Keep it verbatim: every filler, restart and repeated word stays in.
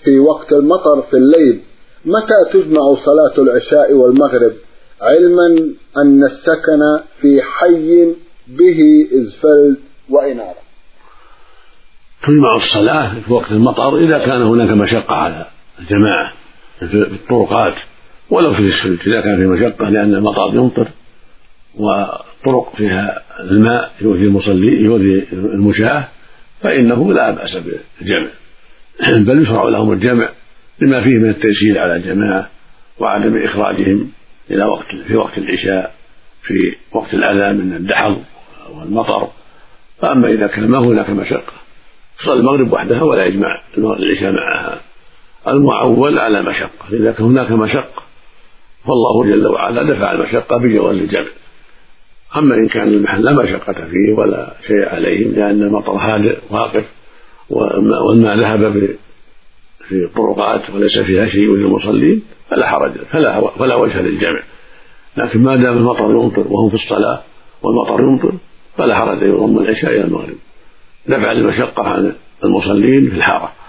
في وقت المطر في الليل، متى تجمع صلاة العشاء والمغرب، علما أن السكن في حي به إزفلت وإنارة؟ تجمع الصلاة في وقت المطر إذا كان هناك مشقة على الجماعة في الطرقات ولو في السلك، إذا كان في مشقة لأن المطر يمطر وطرق فيها الماء يؤذي المصلي يؤذي المشاة فإنه لا بأس بالجمع، بل يشرع لهم الجمع لما فيه من التيسير على الجماعة وعدم إخراجهم إلى وقت في وقت العشاء في وقت الأذى من الدحض والمطر. فأما إذا كان ما هناك مشقة صلى المغرب وحدها ولا يجمع العشاء معها. المعول على مشقة، إذا كان هناك مشقة فالله جل وعلا دفع المشقة بجواز الجمع. أما إن كان المحل لا مشقة فيه ولا شيء عليهم لأن المطر هادئ واقف والماء ذهب في الطرقات وليس فيها شيء للمصلين فلا حرج فلا, فلا وجه للجمع. لكن ما دام المطر يمطر وهم في الصلاة والمطر يمطر فلا حرج يضم العشاء إلى المغرب دفع المشقة عن المصلين في الحارة.